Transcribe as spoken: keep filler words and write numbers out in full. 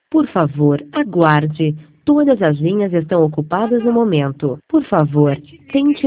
Por favor, aguarde. Todas as linhas estão ocupadas no momento. Por favor, tente